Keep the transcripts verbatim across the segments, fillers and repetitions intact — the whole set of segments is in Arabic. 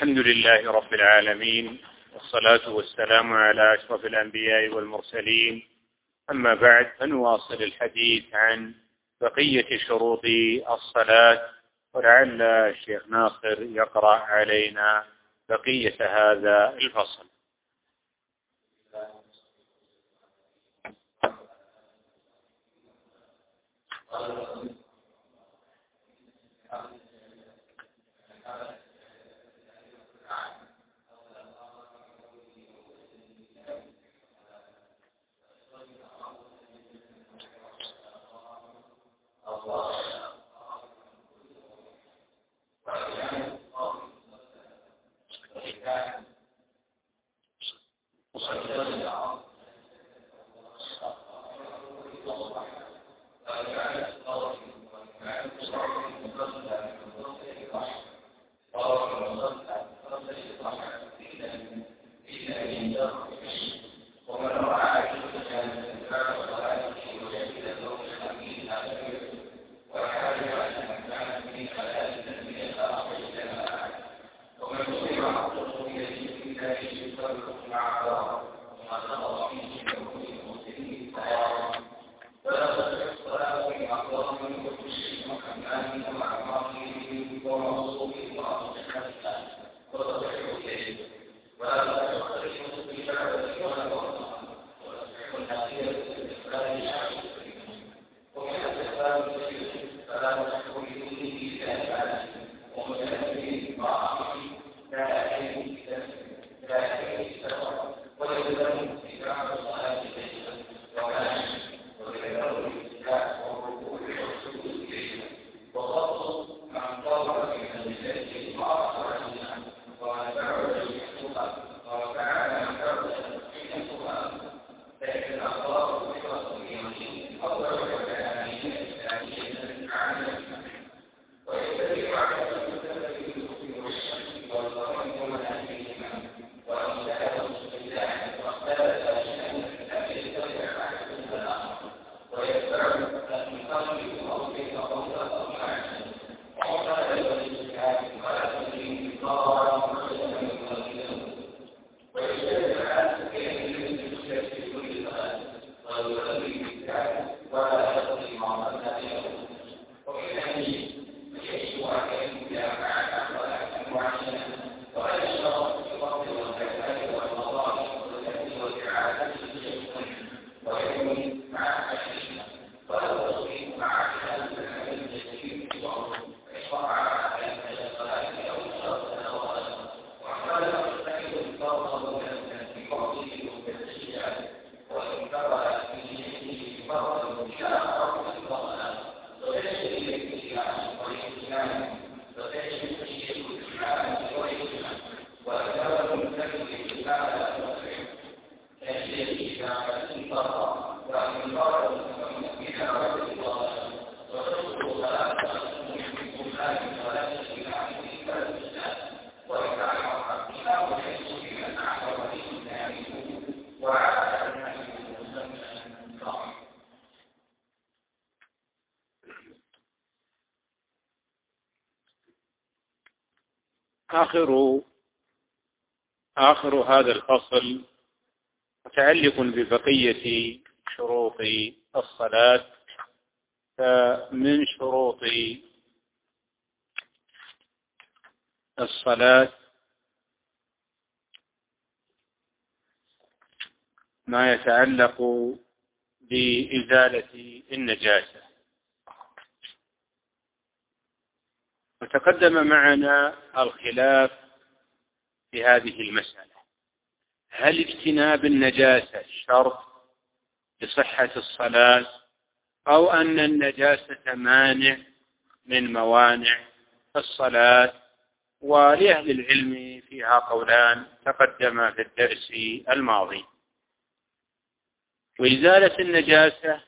الحمد لله رب العالمين، والصلاة والسلام على أشرف الأنبياء والمرسلين. أما بعد، فنواصل الحديث عن بقية شروط الصلاة، ولعل الشيخ ناصر يقرأ علينا بقية هذا الفصل. آخر آخر هذا الفصل متعلق ببقية شروط الصلاة. فمن شروط الصلاة ما يتعلق بإزالة النجاسة. وتقدم معنا الخلاف في هذه المسألة: هل اجتناب النجاسة شرط لصحة الصلاة، أو أن النجاسة مانع من موانع الصلاة؟ ولأهل العلم فيها قولان تقدم في الدرس الماضي. وإزالة النجاسة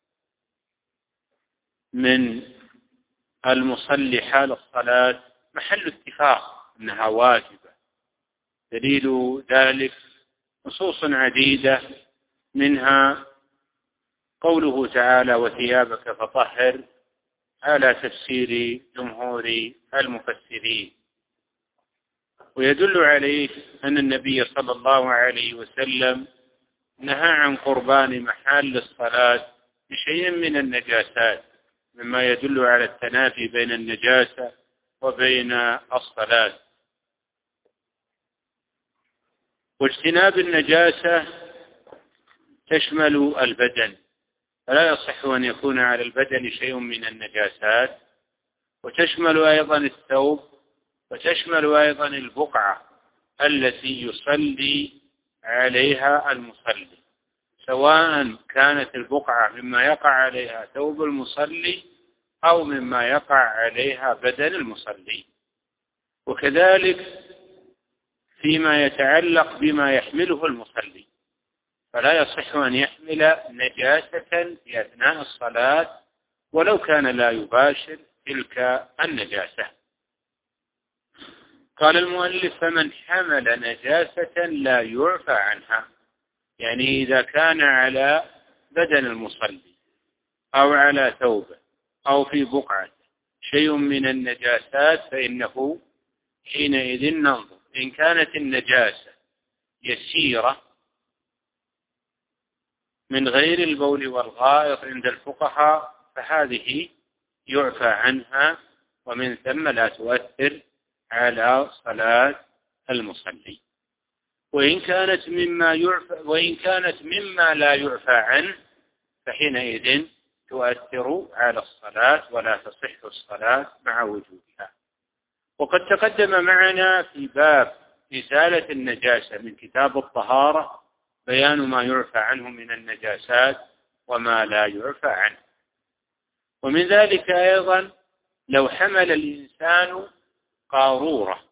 من المصلي حال الصلاة محل اتفاق أنها واجبة. دليل ذلك نصوص عديدة، منها قوله تعالى: وثيابك فطهر، على تفسير جمهور المفسرين. ويدل عليه أن النبي صلى الله عليه وسلم نهى عن قربان محل الصلاة بشيء من النجاسات، مما يدل على التنافي بين النجاسة وبين الصلاة. واجتناب النجاسة تشمل البدن، فلا يصح أن يكون على البدن شيء من النجاسات، وتشمل أيضا الثوب، وتشمل أيضا البقعة التي يصلي عليها المصلي، سواء كانت البقعة مما يقع عليها ثوب المصلي أو مما يقع عليها بدن المصلي. وكذلك فيما يتعلق بما يحمله المصلي، فلا يصح أن يحمل نجاسة في أثناء الصلاة ولو كان لا يباشر تلك النجاسة. قال المؤلف: فمن حمل نجاسة لا يعفى عنها، يعني إذا كان على بدن المصلي أو على ثوبه أو في بقعة شيء من النجاسات، فإنه حينئذ ننظر إن كانت النجاسة يسيرة من غير البول والغائط عند الفقهاء فهذه يعفى عنها، ومن ثم لا تؤثر على صلاة المصلي. وإن كانت مما يعفى وإن كانت مما لا يعفى عنه فحينئذ تؤثر على الصلاة ولا تصح الصلاة مع وجودها. وقد تقدم معنا في باب إزالة النجاسة من كتاب الطهارة بيان ما يعفى عنه من النجاسات وما لا يعفى عنه. ومن ذلك أيضا لو حمل الإنسان قارورة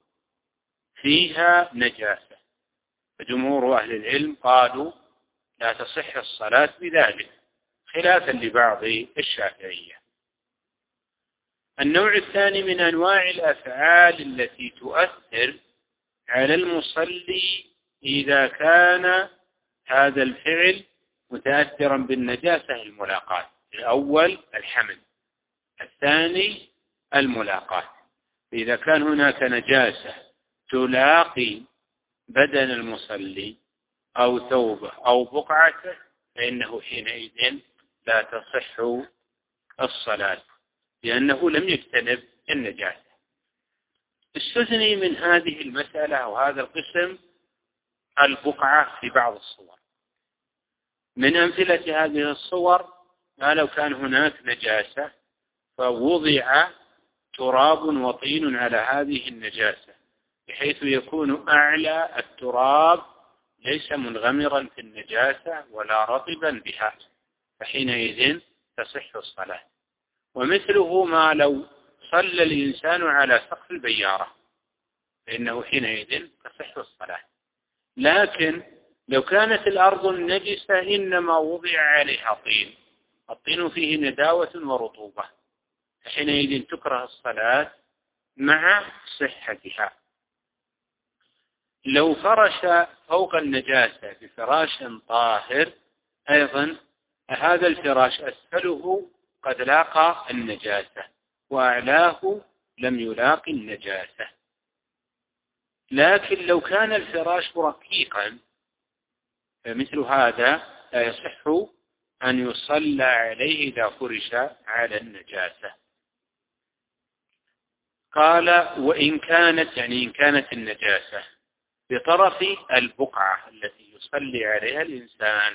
فيها نجاسة، فجمهور أهل العلم قالوا لا تصح الصلاة بذلك، خلافا لبعض الشافعية. النوع الثاني من أنواع الأفعال التي تؤثر على المصلي إذا كان هذا الفعل متأثرا بالنجاسة الملاقاة. الأول الحمل، الثاني الملاقاة. إذا كان هناك نجاسة تلاقي بدن المصلي أو ثوبه أو بقعته فإنه حينئذ لا تصح الصلاة لأنه لم يجتنب النجاسة. استثني من هذه المسألة أو هذا القسم البقعة في بعض الصور. من أمثلة هذه الصور ما لو كان هناك نجاسة فوضع تراب وطين على هذه النجاسة بحيث يكون أعلى التراب ليس منغمرا في النجاسة ولا رطبا بها، فحينئذ تصح الصلاة. ومثله ما لو صلى الإنسان على سقف البيارة فإنه حينئذ تصح الصلاة. لكن لو كانت الأرض النجسة إنما وضع عليها طين، الطين فيه نداوة ورطوبة، فحينئذ تكره الصلاة مع صحتها. لو فرش فوق النجاسة بفراش طاهر أيضا هذا الفراش أسفله قد لاقى النجاسة وأعلاه لم يلاقي النجاسة. لكن لو كان الفراش رقيقا فمثل هذا لا يصح أن يصلى عليه إذا فرش على النجاسة. قال: وإن كانت يعني إن كانت النجاسة بطرف البقعة التي يصلي عليها الإنسان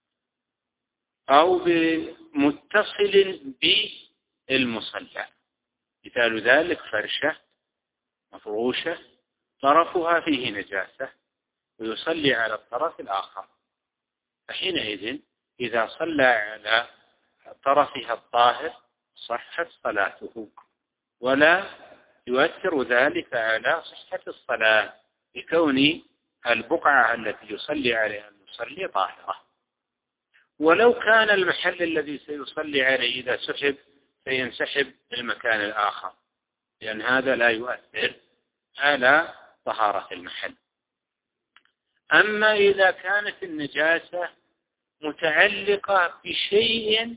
أو بمتصل بالمصلى، مثال ذلك فرشة مفروشة طرفها فيه نجاسة ويصلي على الطرف الآخر، فحينئذ إذا صلى على طرفها الطاهر صحت صلاته ولا يؤثر ذلك على صحة الصلاة لكون البقعة التي يصلي عليها المصلي طاهرة. ولو كان المحل الذي سيصلي عليه إذا سحب سينسحب المكان الآخر، لأن هذا لا يؤثر على طهارة المحل. أما إذا كانت النجاسة متعلقة بشيء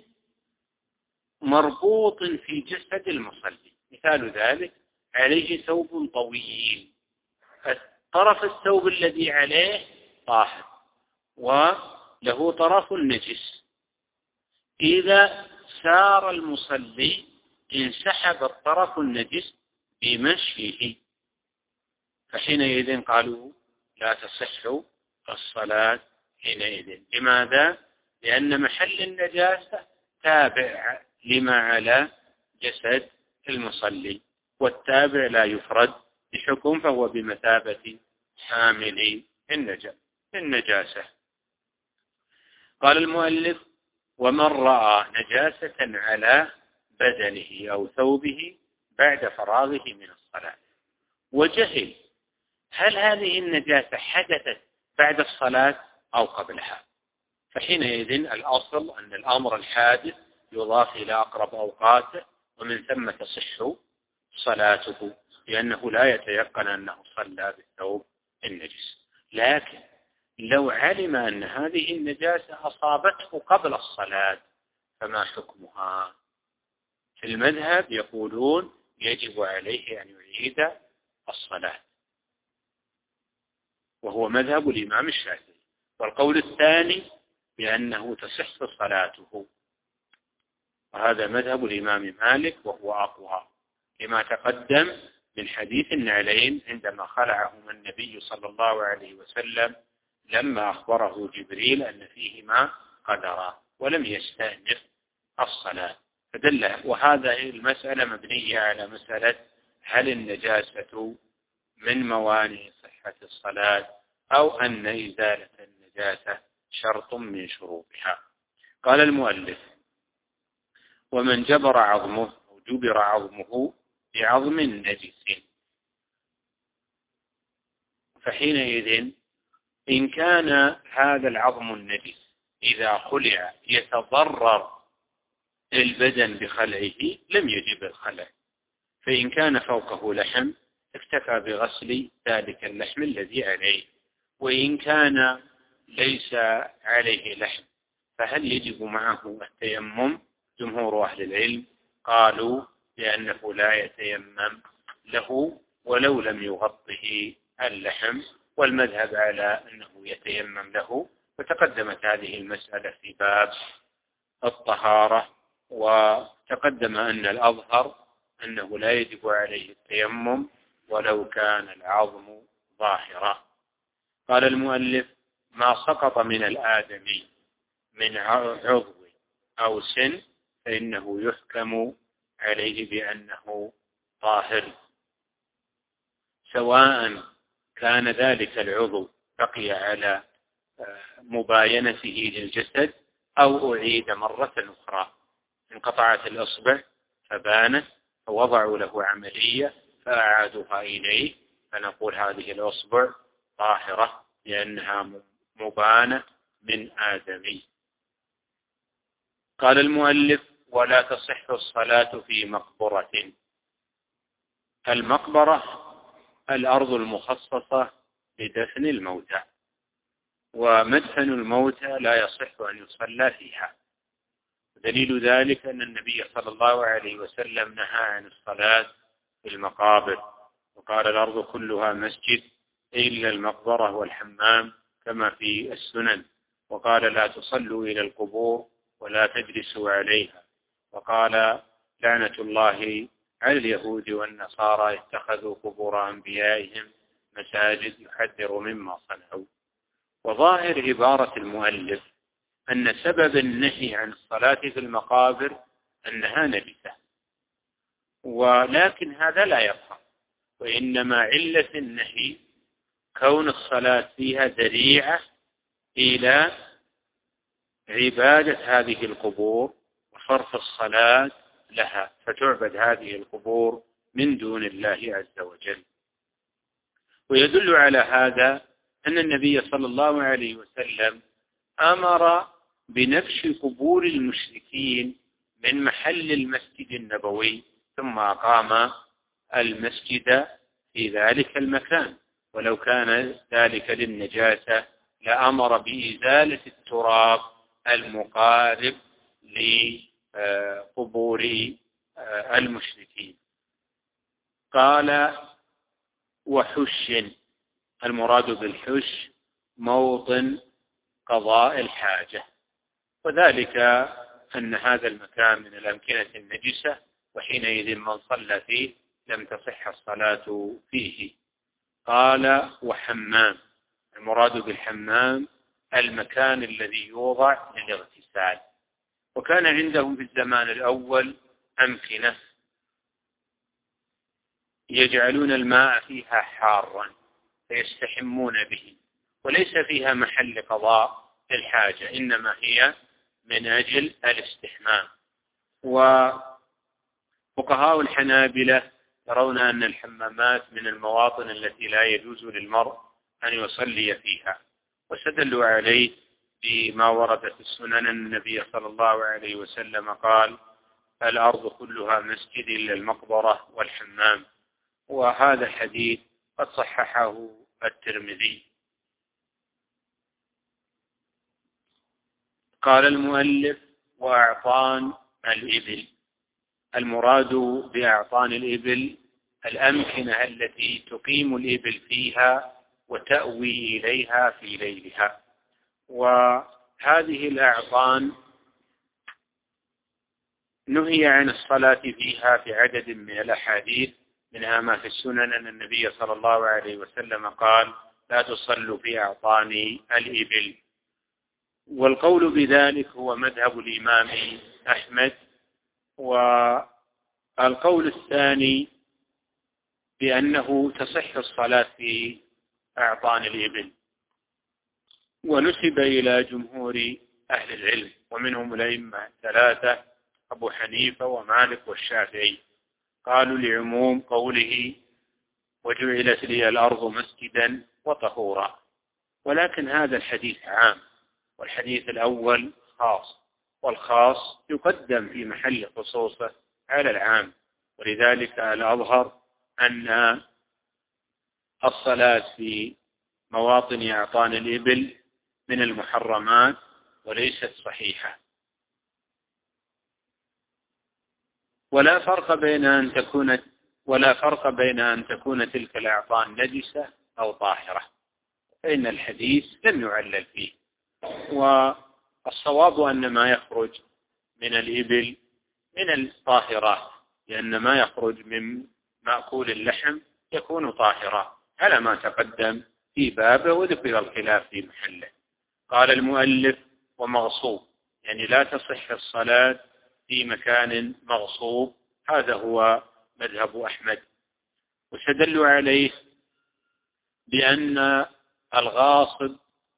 مربوط في جسد المصلي، مثال ذلك عليه ثوب طويل طرف الثوب الذي عليه طاهر وله طرف نجس، إذا سار المصلي انسحب الطرف النجس بمشيه، فحينئذ قالوا لا تصح الصلاة حينئذ. لماذا؟ لأن محل النجاسة تابع لما على جسد المصلي، والتابع لا يفرد بحكم، فهو بمثابة حامل النجاسة. قال المؤلف: ومن رأى نجاسة على بدنه أو ثوبه بعد فراغه من الصلاة وجهل هل هذه النجاسة حدثت بعد الصلاة أو قبلها، فحينئذ الأصل أن الأمر الحادث يضاف إلى أقرب أوقاته، ومن ثم تصح صلاته، لأنه لا يتيقن أنه صلى بالثوب النجس. لكن لو علم أن هذه النجاسة أصابته قبل الصلاة فما حكمها؟ في المذهب يقولون يجب عليه أن يعيد الصلاة، وهو مذهب الإمام الشافعي. والقول الثاني بأنه تصح صلاته، وهذا مذهب الإمام مالك وهو أقوى، لما تقدم من حديث النعلين عندما خلعهما النبي صلى الله عليه وسلم لما أخبره جبريل أن فيهما قدرا ولم يستأنف الصلاة، فدل. وهذا المسألة مبنية على مسألة هل النجاسة من موانع صحة الصلاة أو أن إزالة النجاسة شرط من شروطها. قال المؤلف: ومن جبر عظمه أو جبر عظمه بعظم نجس، فحينئذ إن كان هذا العظم النجس إذا خلع يتضرر البدن بخلعه لم يجب الخلع، فإن كان فوقه لحم اكتفى بغسل ذلك اللحم الذي عليه، وإن كان ليس عليه لحم فهل يجب معه التيمم؟ جمهور أهل العلم قالوا بأنه لا يتيمم له ولو لم يغطه اللحم، والمذهب على أنه يتيمم له، وتقدمت هذه المسألة في باب الطهارة، وتقدم أن الأظهر أنه لا يجب عليه التيمم ولو كان العظم ظاهرا. قال المؤلف: ما سقط من الآدمي من عضو أو سن فإنه يحكم عليه بأنه طاهر، سواء كان ذلك العضو بقي على مباينته للجسد أو أعيد مرة أخرى. انقطعت الأصبع فبانت فوضعوا له عملية فأعادوها إليه، فنقول هذه الأصبع طاهرة لأنها مبانة من آدمي. قال المؤلف: ولا تصح الصلاة في مقبرة. المقبرة الأرض المخصصة لدفن الموتى، ومدفن الموتى لا يصح أن يصلى فيها. دليل ذلك أن النبي صلى الله عليه وسلم نهى عن الصلاة في المقابر، وقال: الأرض كلها مسجد إلا المقبرة والحمام كما في السنن، وقال: لا تصلوا إلى القبور ولا تجلسوا عليها، وقال: لعنة الله على اليهود والنصارى اتخذوا قبور أنبيائهم مساجد يحذر مما صنعوا. وظاهر عبارة المؤلف أن سبب النهي عن الصلاة في المقابر أنها نجسة، ولكن هذا لا يفهم، وإنما علة النهي كون الصلاة فيها ذريعة إلى عبادة هذه القبور وصرف الصلاة لها، فتعبد هذه القبور من دون الله عز وجل. ويدل على هذا أن النبي صلى الله عليه وسلم أمر بنبش قبور المشركين من محل المسجد النبوي، ثم أقام المسجد في ذلك المكان، ولو كان ذلك للنجاسة لأمر بإزالة التراب المقارب لقبور المشركين. قال: وحش المراد بالحش موطن قضاء الحاجة، وذلك أن هذا المكان من الأمكنة النجسة، وحينئذ من صلى فيه لم تصح الصلاة فيه. قال وحمام، المراد بالحمام المكان الذي يوضع للاغتسال. وكان عندهم في الزمان الأول أمكنة يجعلون الماء فيها حارا فيستحمون به، وليس فيها محل قضاء الحاجة، إنما هي من أجل الاستحمام. وفقهاء الحنابلة يرون أن الحمامات من المواطن التي لا يجوز للمرء أن يصلي فيها، واستدلوا عليه بما ورد في السنن. النبي صلى الله عليه وسلم قال: الأرض كلها مسجد إلا المقبرة والحمام. وهذا الحديث قد صححه الترمذي. قال المؤلف: وأعطان الإبل، المراد بأعطان الإبل الأمكنة التي تقيم الإبل فيها وتأوي إليها في ليلها. وهذه الأعطان نهي عن الصلاة فيها في عدد من الأحاديث، منها ما في السنن أن النبي صلى الله عليه وسلم قال: لا تصلوا في أعطان الإبل. والقول بذلك هو مذهب الإمام أحمد. والقول الثاني بأنه تصح الصلاة في أعطان الإبل، ونسب إلى جمهور أهل العلم، ومنهم الأئمة الثلاثة أبو حنيفة ومالك والشافعي، قالوا لعموم قوله: وجعلت لي الأرض مسجدا وطهورا. ولكن هذا الحديث عام، والحديث الأول خاص، والخاص يقدم في محل خصوصه على العام. ولذلك الأظهر أن الصلاة في مواطن أعطان الإبل من المحرمات وليست صحيحة. ولا فرق بين أن تكون ولا فرق بين أن تكون تلك الأعطان نجسة أو طاهرة، فإن الحديث لم يعلل فيه. والصواب أن ما يخرج من الإبل من الطاهرات، لأن ما يخرج من مأكول اللحم يكون طاهرا على ما تقدم في بابه، وذكر الخلاف في محله. قال المؤلف: ومغصوب، يعني لا تصح الصلاة في مكان مغصوب، هذا هو مذهب أحمد. واستدلوا عليه بأن الغاصب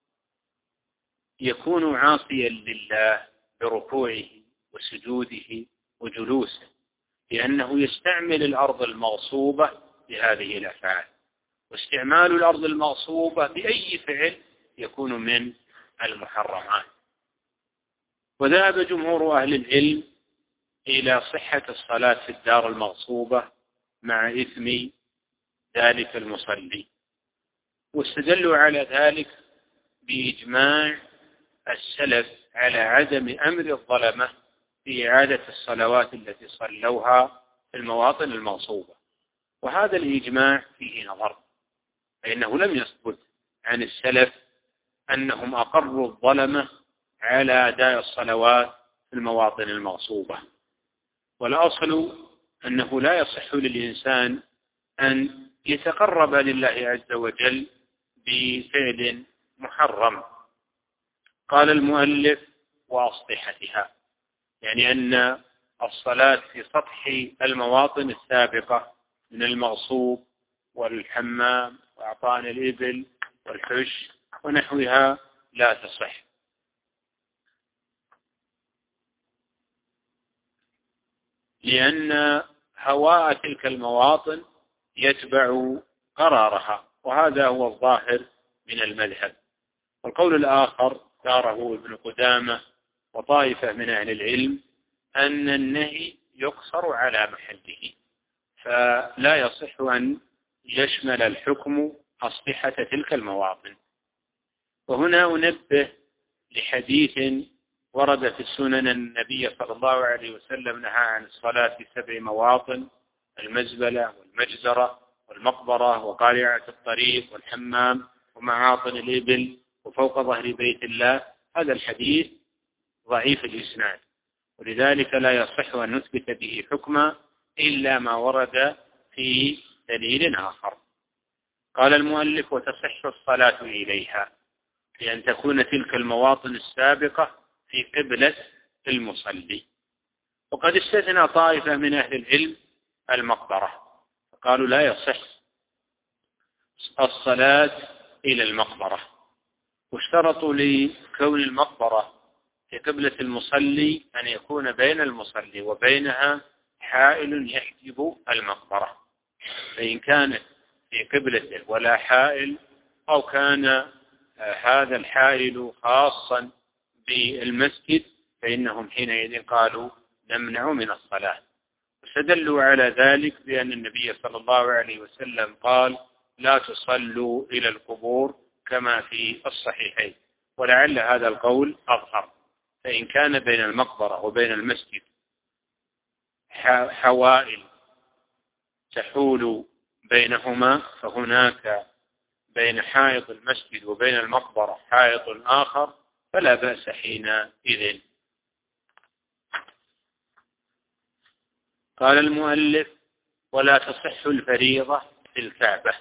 يكون عاصيا لله بركوعه وسجوده وجلوسه، لأنه يستعمل الأرض المغصوبة بهذه الأفعال، واستعمال الأرض المغصوبة بأي فعل يكون من المحرمات. وذهب جمهور أهل العلم إلى صحة الصلاة في الدار المغصوبة مع إثم ذلك المصلي، واستدلوا على ذلك بإجماع السلف على عدم أمر الظلمة في إعادة الصلوات التي صلوها في المواطن المغصوبة. وهذا الإجماع فيه نظر، فإنه لم يثبت عن السلف أنهم أقروا الظلمة على أداء الصلوات في المواطن المغصوبة. والأصل أنه لا يصح للإنسان أن يتقرب لله عز وجل بفعل محرم. قال المؤلف: وأسطحتها، يعني أن الصلاة في سطح المواطن السابقة من المغصوب والحمام وأعطان الإبل والحش ونحوها لا تصح. لأن هواء تلك المواطن يتبع قرارها، وهذا هو الظاهر من المذهب. والقول الآخر داره ابن قدامة وطائفة من أهل العلم أن النهي يقصر على محله، فلا يصح أن يشمل الحكم أسطحة تلك المواطن. وهنا أنبه لحديث ورد في السنن النبي صلى الله عليه وسلم نهى عن الصلاة في سبع مواطن: المزبلة والمجزرة والمقبرة وقارعة الطريق والحمام ومعاطن الإبل وفوق ظهر بيت الله، هذا الحديث ضعيف الإسناد، ولذلك لا يصح أن نثبت به حكما إلا ما ورد في دليل آخر. قال المؤلف: وتصح الصلاة إليها، لأن تكون تلك المواطن السابقة في قبلة المصلي. وقد استثنى طائفة من أهل العلم المقبرة، قالوا لا يصح الصلاة إلى المقبرة، واشترطوا لكون المقبرة في قبلة المصلي أن يكون بين المصلي وبينها حائل يحجب المقبرة، فإن كانت في قبلته ولا حائل، أو كان هذا الحائل خاصا بالمسجد، فإنهم حينئذ قالوا نمنع من الصلاة. واستدلوا على ذلك بأن النبي صلى الله عليه وسلم قال: لا تصلوا إلى القبور كما في الصحيحين، ولعل هذا القول أظهر. فإن كان بين المقبرة وبين المسجد حوائل تحول بينهما، فهناك بين حائط المسجد وبين المقبرة حائط آخر، فلا بأس حينئذ. قال المؤلف: ولا تصح الفريضة في الكعبة،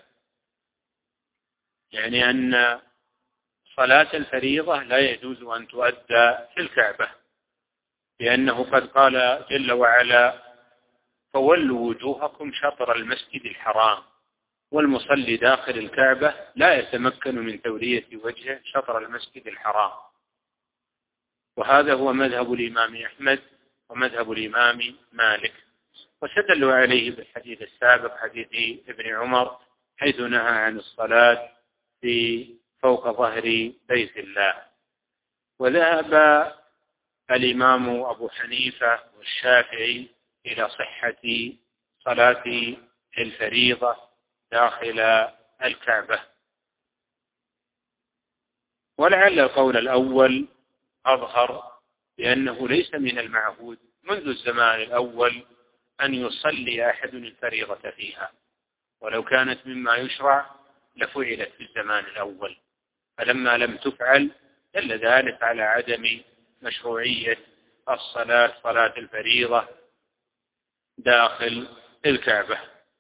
يعني أن صلاة الفريضة لا يجوز أن تؤدى في الكعبة، لأنه قد قال جل وعلا: فولوا وجوهكم شطر المسجد الحرام، والمصلي داخل الكعبة لا يتمكن من تولية وجهه شطر المسجد الحرام. وهذا هو مذهب الإمام أحمد ومذهب الإمام مالك، واستدلوا عليه بالحديث السابق، حديث ابن عمر، حيث نهى عن الصلاة في فوق ظهر بيت الله. وذهب الإمام أبو حنيفة والشافعي إلى صحة صلاة الفريضة داخل الكعبة، ولعل القول الأول أظهر، لأنه ليس من المعهود منذ الزمان الأول أن يصلي أحد الفريضة فيها، ولو كانت مما يشرع لفعلت في الزمان الأول، فلما لم تفعل دل ذلك على عدم مشروعية الصلاة صلاة الفريضة داخل الكعبة.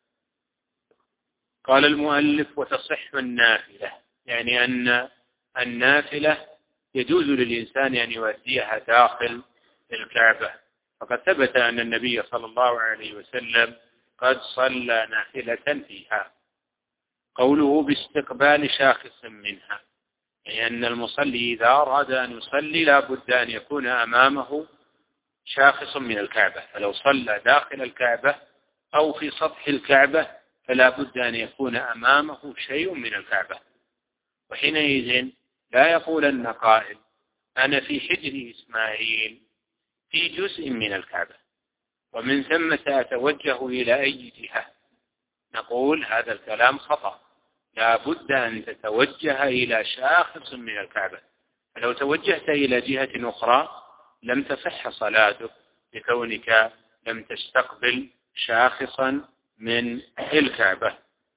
قال المؤلف: وتصح النافلة، يعني أن النافلة يجوز للإنسان أن يؤديها داخل الكعبة، فقد ثبت أن النبي صلى الله عليه وسلم قد صلى نافلة فيها. قوله: باستقبال شاخص منها، يعني أن المصلي إذا أراد أن يصلي لا بد أن يكون أمامه شاخص من الكعبة، فلو صلى داخل الكعبة أو في سطح الكعبة فلا بد أن يكون أمامه شيء من الكعبة. وحينئذ لا يقولن قائل: أنا في حجر إسماعيل في جزء من الكعبة، ومن ثم سأتوجه إلى أي جهة. نقول هذا الكلام خطأ، لا بد أن تتوجه إلى شاخص من الكعبة، فلو توجهت إلى جهة أخرى لم تصح صلاتك، لكونك لم تستقبل شاخصا من الكعبة.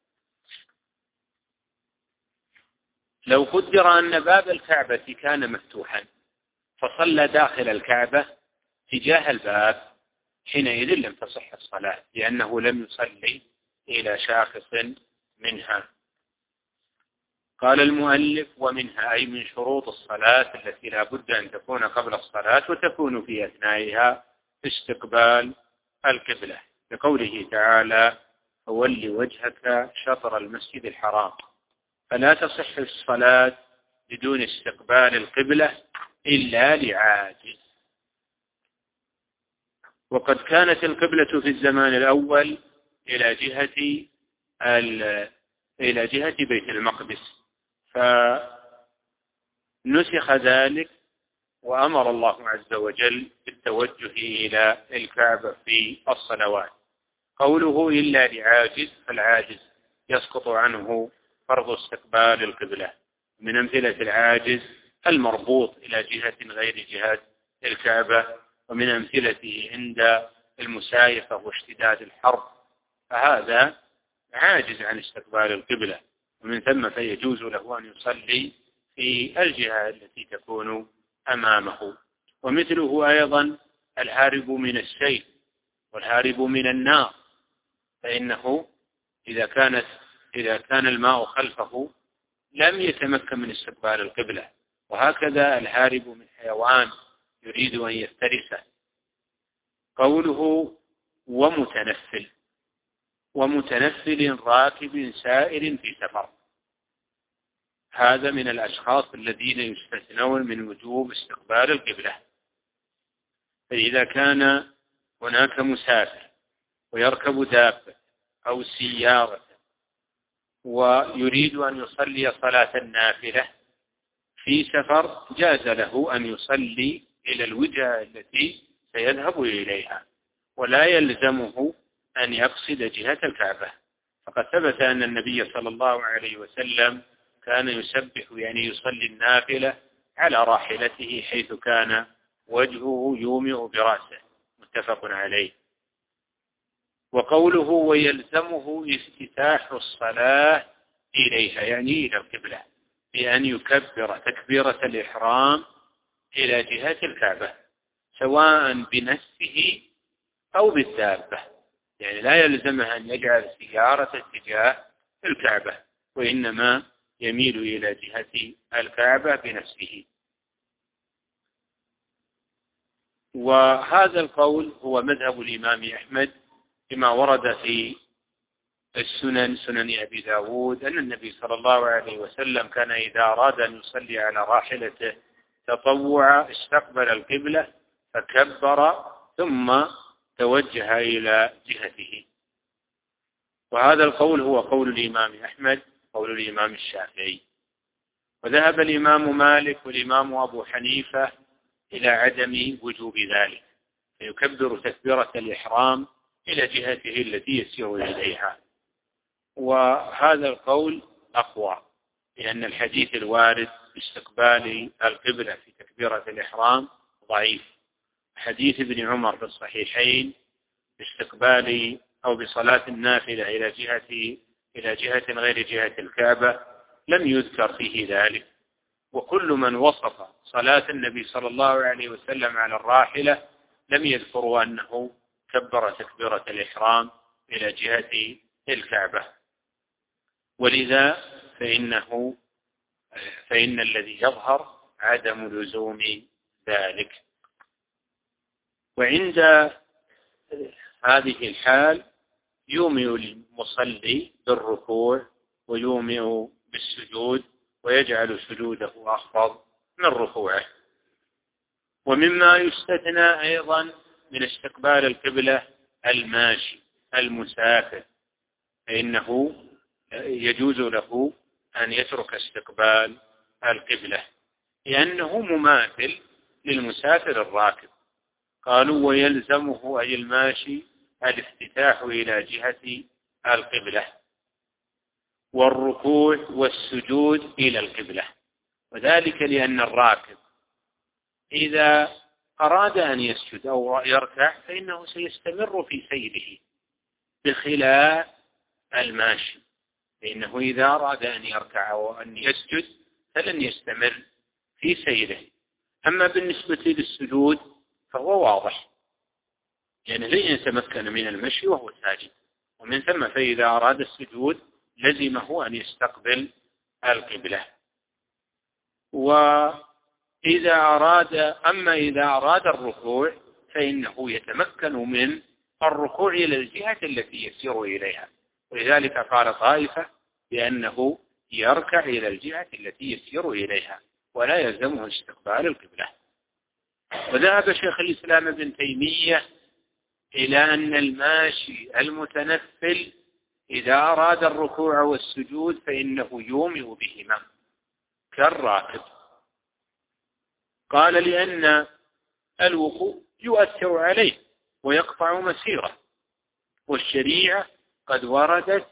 لو قدر أن باب الكعبة كان مفتوحا فصلى داخل الكعبة تجاه الباب، حينئذ لم تصح الصلاة، لأنه لم يصلي إلى شاخص منها. قال المؤلف: ومنها، أي من شروط الصلاة التي لا بد أن تكون قبل الصلاة وتكون في أثنائها، استقبال القبلة، لقوله تعالى: فول وجهك شطر المسجد الحرام، فلا تصح الصلاة بدون استقبال القبلة إلا لعاجز. وقد كانت القبلة في الزمان الأول إلى جهة إلى جهة بيت المقدس، فنسخ ذلك وأمر الله عز وجل بالتوجه إلى الكعبة في الصلوات. قوله إلا لعاجز، فالعاجز يسقط عنه فرض استقبال القبلة. من أمثلة العاجز المربوط إلى جهة غير جهة الكعبة، ومن أمثلته عند المسايفة واشتداد الحر، فهذا عاجز عن استقبال القبلة، ومن ثم فيجوز له أن يصلي في الجهة التي تكون أمامه. ومثله أيضا الهارب من السيف والهارب من النار، فإنه إذا كانت إذا كان الماء خلفه لم يتمكن من استقبال القبلة. وهكذا الهارب من حيوان يريد أن يفترسه. قوله ومتنفل، ومتنفل راكب سائر في سفر، هذا من الأشخاص الذين يستثنون من وجوب استقبال القبلة. فإذا كان هناك مسافر ويركب دابة أو سيارة ويريد أن يصلي صلاة النافلة في سفر، جاز له أن يصلي إلى الوجهة التي سيذهب إليها، ولا يلزمه أن يقصد جهة الكعبة. فقد ثبت أن النبي صلى الله عليه وسلم كان يسبح يعني يصلي النافلة على راحلته حيث كان وجهه يومئ برأسه، متفق عليه. وقوله ويلزمه افتتاح الصلاة إليها يعني إلى القبلة، بأن يكبر تكبيرة الإحرام إلى جهة الكعبة سواء بنفسه أو بالدابة، يعني لا يلزمه أن يجعل سيارة اتجاه الكعبة، وإنما يميل إلى جهة الكعبة بنفسه. وهذا القول هو مذهب الإمام أحمد بما ورد في السنن سنن أبي داود أن النبي صلى الله عليه وسلم كان إذا أراد أن يصلي على راحلته تطوع استقبل القبلة فكبر ثم توجه إلى جهته. وهذا القول هو قول الإمام أحمد قول الإمام الشافعي. وذهب الإمام مالك والإمام أبو حنيفة إلى عدم وجوب ذلك، فيكبر تكبيرة الإحرام إلى جهته التي يسير إليها. وهذا القول أقوى، لأن الحديث الوارد باستقبال القبلة في تكبيرة الإحرام ضعيف. حديث ابن عمر في الصحيحين باستقبال أو بصلاة النافلة إلى جهة إلى جهة غير جهة الكعبة لم يذكر فيه ذلك. وكل من وصف صلاة النبي صلى الله عليه وسلم على الراحلة لم يذكروا أنه كبر تكبيرة الإحرام إلى جهة الكعبة. ولذا فإنه فإن الذي يظهر عدم لزوم ذلك. وعند هذه الحال يومئ المصلي بالركوع ويومئ بالسجود ويجعل سجوده أخفض من ركوعه. ومما يستثنى أيضا من استقبال القبلة الماشي المسافر، فإنه يجوز له أن يترك استقبال القبلة لأنه مماثل للمسافر الراكب. قالوا ويلزمه أي الماشي الافتتاح إلى جهة القبلة والركوع والسجود إلى القبلة، وذلك لأن الراكب إذا أراد أن يسجد أو يركع فإنه سيستمر في سيره، بخلاف الماشي فإنه إذا أراد أن يركع أو أن يسجد فلن يستمر في سيره. أما بالنسبة للسجود فهو واضح، يعني لن يتمكن من المشي وهو ساجد، ومن ثم فإذا أراد السجود لزمه أن يستقبل القبلة. وإذا أراد أما إذا أراد الركوع فإنه يتمكن من الركوع إلى الجهة التي يسير إليها، ولذلك قال طائفة بأنه يركع إلى الجهة التي يسير إليها ولا يلزمه استقبال القبلة. وذهب شيخ الإسلام ابن تيمية إلى أن الماشي المتنفل إذا أراد الركوع والسجود فإنه يومئ بهما كالراكب. قال لأن الوقوع يؤثر عليه ويقطع مسيره، والشريعة قد وردت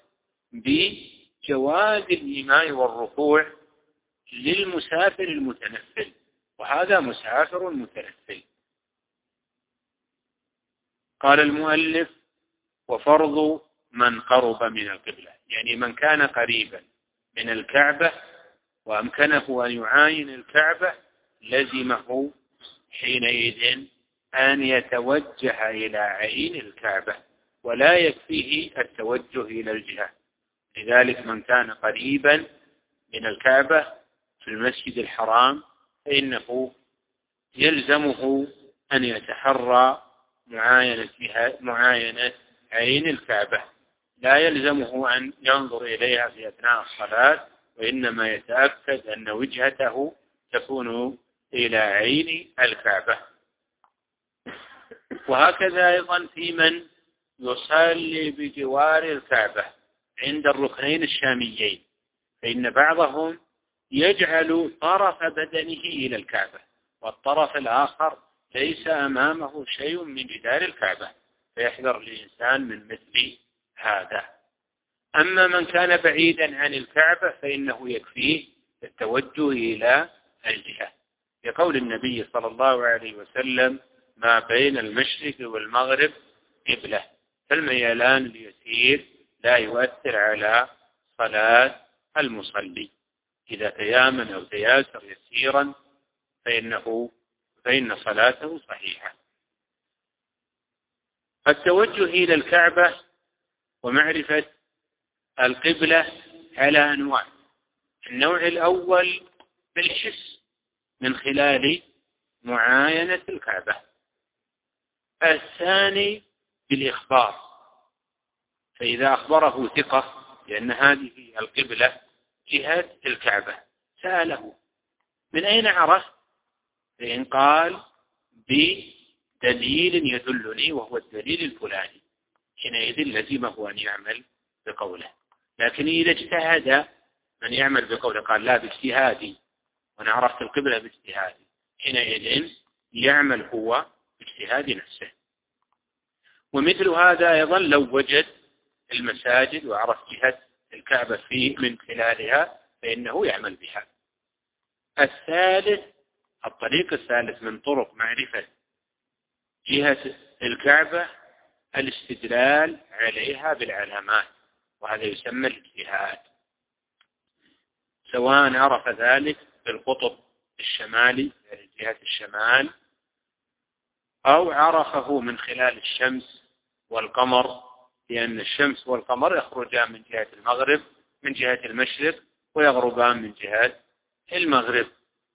بجواز الإيماء والركوع للمسافر المتنفل، وهذا مسافر متنفل. قال المؤلف وفرض من قرب من القبلة، يعني من كان قريبا من الكعبة وأمكنه أن يعاين الكعبة لزمه حينئذ أن يتوجه إلى عين الكعبة، ولا يكفيه التوجه إلى الجهة. لذلك من كان قريبا من الكعبة في المسجد الحرام فإنه يلزمه أن يتحرى معاينة, معاينة عين الكعبة، لا يلزمه أن ينظر إليها في أثناء الصلاة، وإنما يتأكد أن وجهته تكون إلى عين الكعبة. وهكذا أيضا في من يصلي بجوار الكعبة عند الركنين الشاميين، فإن بعضهم يجعل طرف بدنه إلى الكعبة والطرف الآخر ليس أمامه شيء من جدار الكعبة، فيحذر الإنسان من مثل هذا. أما من كان بعيدا عن الكعبة فإنه يكفيه التوجه إلى الجهة، لقول النبي صلى الله عليه وسلم: ما بين المشرق والمغرب قبلة، فالميلان اليسير لا يؤثر على صلاة المصلي، إذا تيامن أو تياسر يسيرا فإنه فإن صلاته صحيحة. التوجه إلى الكعبة ومعرفة القبلة على أنواع. النوع الأول بالحس من خلال معاينة الكعبة، الثاني بالإخبار، فإذا أخبره ثقة لأن هذه القبلة جهة الكعبة سأله: من أين عرف؟ فإن قال: بدليل يدلني وهو الدليل الفلاني، حينئذ لزمه أن يعمل بقوله. لكن إذا اجتهد من يعمل بقوله قال: لا، باجتهادي وأنا عرفت القبلة باجتهادي، حينئذ يعمل هو باجتهاد نفسه. ومثل هذا أيضا لو وجد المساجد وعرف جهة الكعبة فيه من خلالها فإنه يعمل بها. الثالث، الطريق الثالث من طرق معرفة جهة الكعبة الاستدلال عليها بالعلامات، وهذا يسمى الاجتهاد، سواء عرف ذلك بالقطب الشمالي يعني جهة الشمال، أو عرفه من خلال الشمس والقمر، لأن الشمس والقمر يخرجان من جهة المغرب من جهة المشرق ويغربان من جهة المغرب.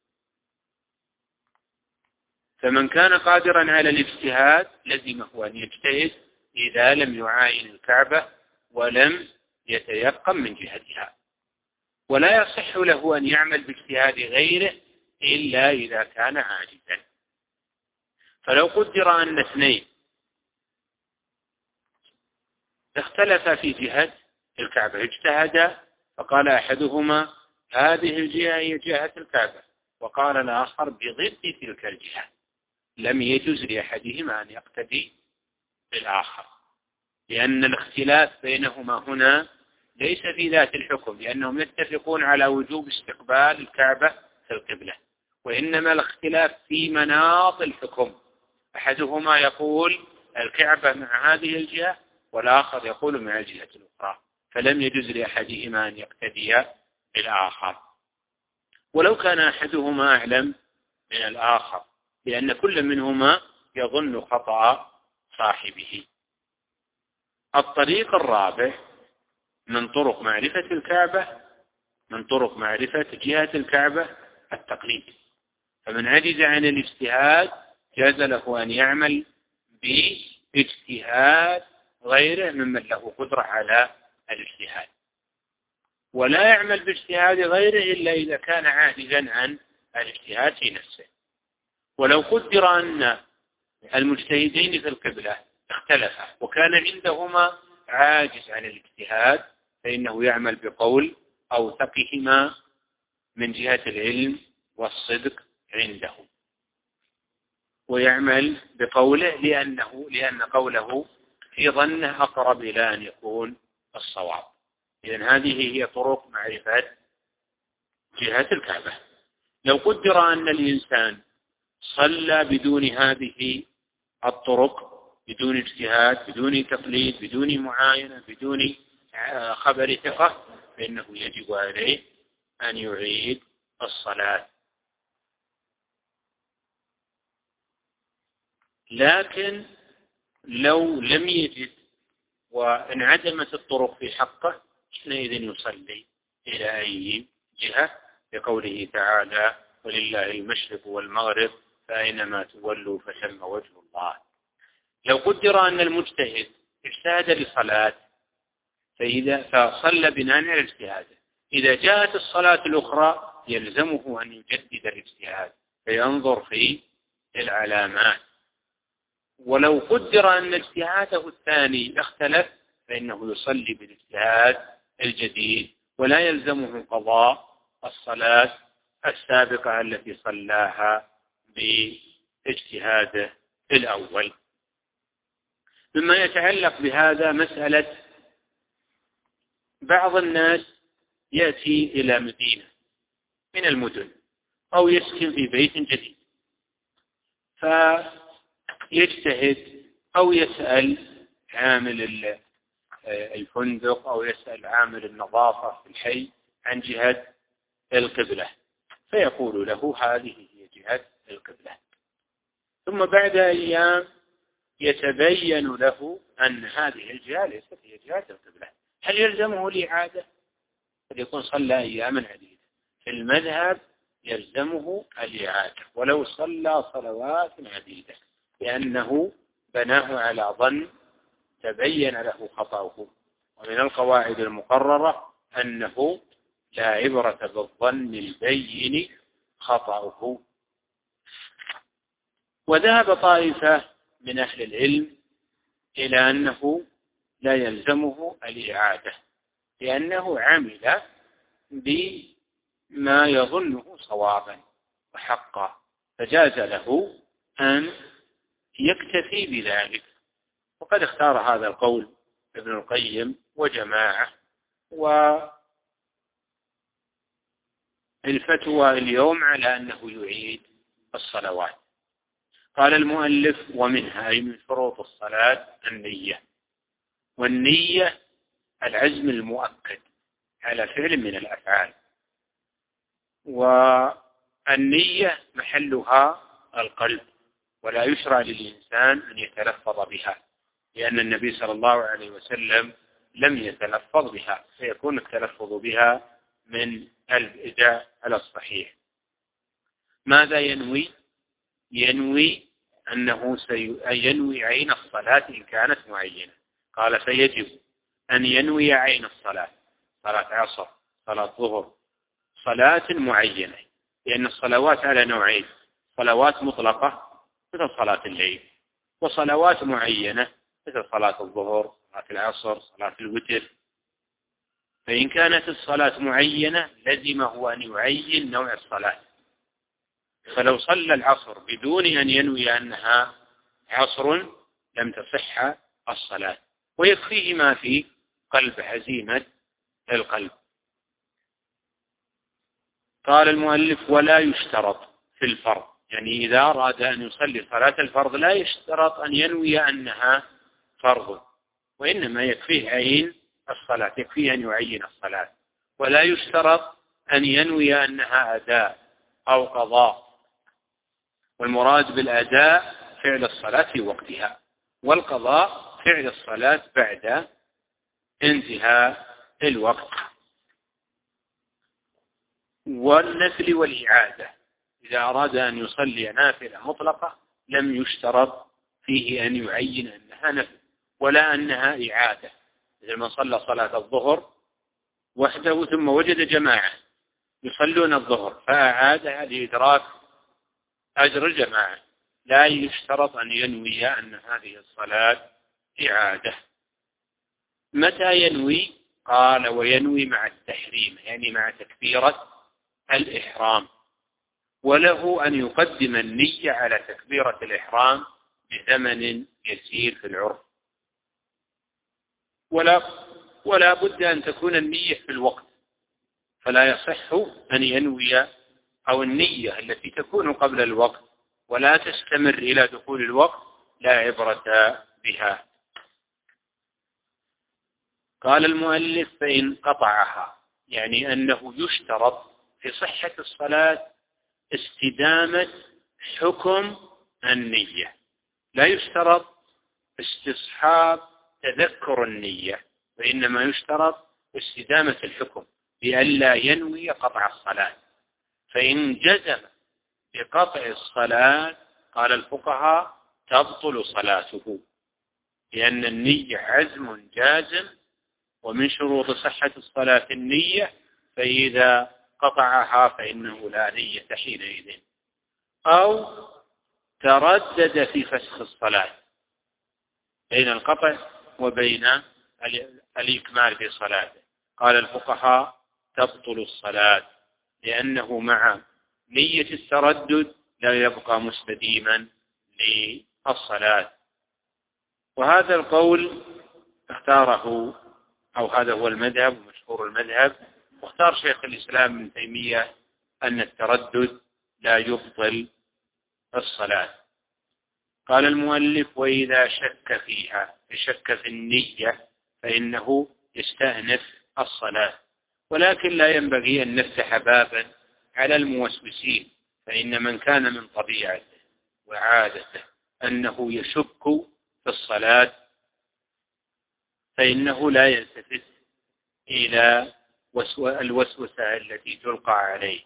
فمن كان قادرا على الاجتهاد لزمه أن يجتهد إذا لم يعاين الكعبة ولم يتيقن من جهتها، ولا يصح له أن يعمل باجتهاد غيره إلا إذا كان عاجزا. فلو قدر أن اثنين اختلف في جهة الكعبة، اجتهد فقال أحدهما: هذه الجهة هي جهة الكعبة، وقال الآخر بضد تلك الجهة، لم يجوز لأحدهما أن يقتدي بالآخر، لأن الاختلاف بينهما هنا ليس في ذات الحكم، لأنهم يتفقون على وجوب استقبال الكعبة في القبلة، وإنما الاختلاف في مناط الحكم، أحدهما يقول الكعبة مع هذه الجهة والآخر يقول مع الجهة الأخرى، فلم يجوز لأحدهما أن يقتدي بالآخر، ولو كان أحدهما أعلم من الآخر، لأن كل منهما يظن خطأ صاحبه. الطريق الرابع من طرق معرفة الكعبة من طرق معرفة جهة الكعبة التقليد، فمن عجز عن الاجتهاد جاز له أن يعمل باجتهاد غيره ممن له قدرة على الاجتهاد، ولا يعمل باجتهاد غيره إلا إذا كان عاجزا عن الاجتهاد في نفسه. ولو قدر أن المجتهدين في القبلة اختلفا وكان عندهما عاجز عن الاجتهاد فإنه يعمل بقول أوثقهما من جهة العلم والصدق عنده، ويعمل بقوله لأنه لأن قوله في ظنه أقرب إلى أن يكون الصواب. إذن هذه هي طرق معرفة جهة الكعبة. لو قدر أن الإنسان صلى بدون هذه الطرق بدون اجتهاد، بدون تقليد، بدون معاينة، بدون خبر ثقة، فإنه يجب عليه أن يعيد الصلاة. لكن لو لم يجد وانعدمت الطرق في حقه، حينئذ يصلي إلى أي جهة، لقوله تعالى: ولله المشرق والمغرب فأينما تولوا فثم وجه الله. لو قدر أن المجتهد اجتهد لصلاة فإذا فصلى بناء على اجتهاده، إذا جاءت الصلاة الأخرى يلزمه أن يجدد الاجتهاد فينظر في العلامات. ولو قدر أن اجتهاده الثاني اختلف فإنه يصلي بالاجتهاد الجديد، ولا يلزمه قضاء الصلاة السابقة التي صلاها باجتهاده الأول. مما يتعلق بهذا مسألة بعض الناس يأتي إلى مدينة من المدن أو يسكن في بيت جديد، فيجتهد أو يسأل عامل الفندق أو يسأل عامل النظافة في الحي عن جهة القبلة، فيقول له هذه هي جهة القبلة. ثم بعد أيام يتبين له أن هذه الجهة ليست هي جهة القبلة، هل يلزمه الإعادة؟ قد يكون صلى أياما عديدة. في المذهب يلزمه الإعادة ولو صلى صلوات عديدة، لأنه بناه على ظن تبين له خطأه. ومن القواعد المقررة أنه لا عبرة بالظن البين خطأه. وذهب طائفة من أهل العلم إلى أنه لا يلزمه الإعادة، لأنه عمل بما يظنه صوابا وحقا، فجاز له أن يكتفي بذلك. وقد اختار هذا القول ابن القيم وجماعة. والفتوى اليوم على أنه يعيد الصلوات. قال المؤلف: ومنها أي من شروط الصلاة النية، والنية العزم المؤكد على فعل من الأفعال، والنية محلها القلب، ولا يشرع للإنسان أن يتلفظ بها، لأن النبي صلى الله عليه وسلم لم يتلفظ بها، فيكون التلفظ بها من البدع على الصحيح. ماذا ينوي؟ ينوي أنه سينوي عين الصلاة إن كانت معينة. قال: فيجب أن ينوي عين الصلاة، صلاة عصر، صلاة ظهر، صلاة معينة، لأن الصلوات على نوعين: صلوات مطلقة مثل صلاة الليل، وصلوات معينة مثل صلاة الظهر، صلاة العصر، صلاة الوتر. فإن كانت الصلاة معينة لزمه أن يعين نوع الصلاة، فلو صلى العصر بدون أن ينوي أنها عصر لم تصح الصلاة، ويكفيه ما في قلب عزيمة القلب. قال المؤلف: ولا يشترط في الفرض، يعني إذا أراد أن يصلي صلاة الفرض لا يشترط أن ينوي أنها فرض، وإنما يكفيه عين الصلاة، يكفيه أن يعين الصلاة. ولا يشترط أن ينوي أنها أداء أو قضاء، والمراد بالأداء فعل الصلاة في وقتها، والقضاء فعل الصلاة بعد انتهاء الوقت. والنفل والإعادة، إذا أراد أن يصلي نافلة مطلقة لم يشترط فيه أن يعين أنها نفل ولا أنها إعادة، مثل من صلى صلاة الظهر وحده ثم وجد جماعة يصلون الظهر فأعادها لإدراك أجر الجماعة، لا يشترط أن ينوي أن هذه الصلاة إعادة. متى ينوي؟ قال: وينوي مع التحريم، يعني مع تكبيرة الإحرام، وله أن يقدم النية على تكبيرة الإحرام بثمن يسير في العرف، ولا ولا بد أن تكون النية في الوقت، فلا يصح أن ينوي أو النية التي تكون قبل الوقت ولا تستمر إلى دخول الوقت لا عبرة بها. قال المؤلف فإن قطعها، يعني أنه يشترط في صحة الصلاة استدامة حكم النية، لا يشترط استصحاب تذكر النية، وإنما يشترط استدامة الحكم بألا ينوي قطع الصلاة. فإن جزم بقطع الصلاة قال الفقهاء تبطل صلاته، لأن النية عزم جازم، ومن شروط صحة الصلاة النية، فإذا قطعها فإنه لا نية حينئذ. أو تردد في فسخ الصلاة بين القطع وبين الإكمال في صلاته، قال الفقهاء تبطل الصلاة، لأنه مع نية التردد لا يبقى مستديما للصلاة. وهذا القول اختاره، أو هذا هو المذهب ومشهور المذهب، واختار شيخ الإسلام ابن تيمية أن التردد لا يبطل الصلاة. قال المؤلف وإذا شك فيها، شك في النية، فإنه يستأنف الصلاة. ولكن لا ينبغي أن نفتح بابا على الموسوسين، فإن من كان من طبيعته وعادته أنه يشك في الصلاة فإنه لا يلتفت إلى الوسوسة التي تلقى عليه.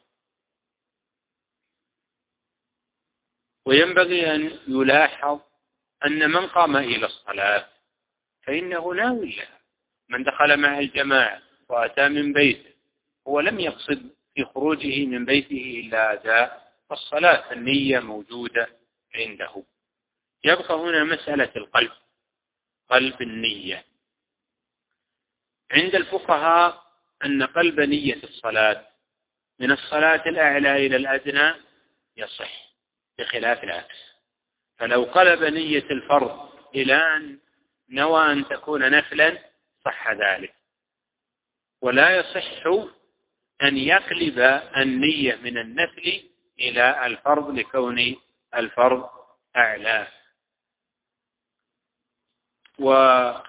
وينبغي أن يلاحظ أن من قام إلى الصلاة فإنه ناوي لها. من دخل مع الجماعة وأتى من بيته هو لم يقصد في خروجه من بيته إلا أداء الصلاة، النية موجودة عنده. يبقى هنا مسألة القلب، قلب النية. عند الفقهاء أن قلب نية الصلاة من الصلاة الأعلى إلى الأدنى يصح، بخلاف العكس. فلو قلب نية الفرض إلى أن نوى أن تكون نفلا صح ذلك، ولا يصح أن يقلب النية من النفل إلى الفرض لكون الفرض أعلى. ومما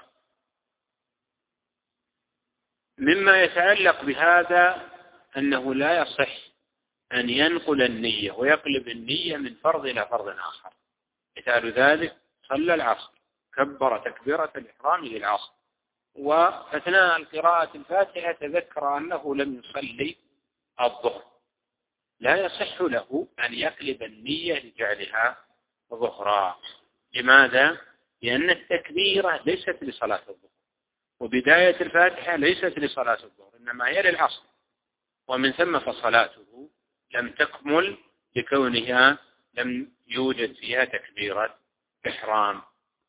يتعلق بهذا أنه لا يصح أن ينقل النية ويقلب النية من فرض إلى فرض آخر. مثال ذلك صلى العصر، كبر تكبيرة الإحرام للعصر، وأثناء القراءة الفاتحة تذكر أنه لم يصلي الظهر، لا يصح له أن يقلب النية لجعلها ظهرا. لماذا؟ لأن التكبيرة ليست لصلاة الظهر، وبداية الفاتحة ليست لصلاة الظهر، إنما هي للعصر، ومن ثم فصلاته لم تكمل لكونها لم يوجد فيها تكبيرة إحرام.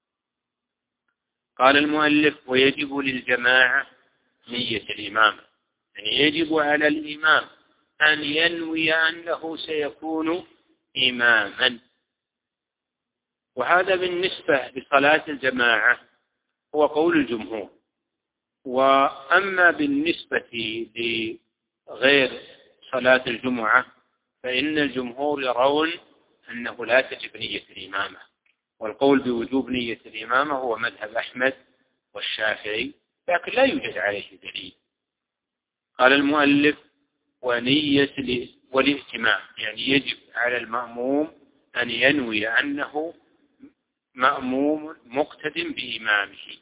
قال المؤلف ويجب للجماعة نية الإمام، يعني يجب على الإمام أن ينوي أنه سيكون إماما. وهذا بالنسبة لصلاة الجماعة هو قول الجمهور. وأما بالنسبة لغير صلاة الجمعة فإن الجمهور يرون أنه لا تجب نية الإمامة، والقول بوجوب نية الإمامة هو مذهب أحمد والشافعي، لكن لا يوجد عليه دليل. قال المؤلف ونية والائتمام، يعني يجب على المأموم أن ينوي أنه مأموم مقتد بإمامه.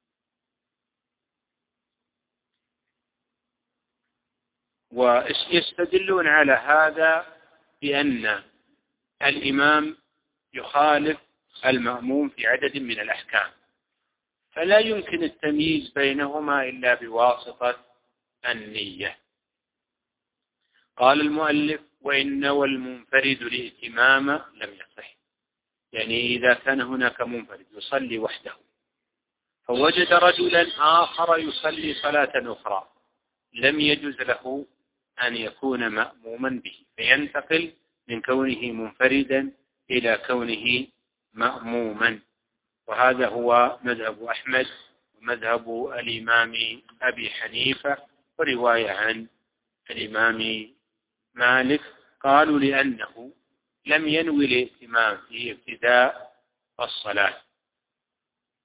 ويستدلون على هذا بأن الإمام يخالف المأموم في عدد من الأحكام، فلا يمكن التمييز بينهما إلا بواسطة النية. قال المؤلف وإن نوى المنفرد الائتمام لم يصح، يعني إذا كان هناك منفرد يصلي وحده فوجد رجلا آخر يصلي صلاة أخرى لم يجوز له أن يكون مأموما به، فينتقل من كونه منفردا إلى كونه مأموما. وهذا هو مذهب أحمد ومذهب الإمام أبي حنيفة ورواية عن الإمام مالك. قالوا لأنه لم ينوي الائتمام في ابتداء الصلاة،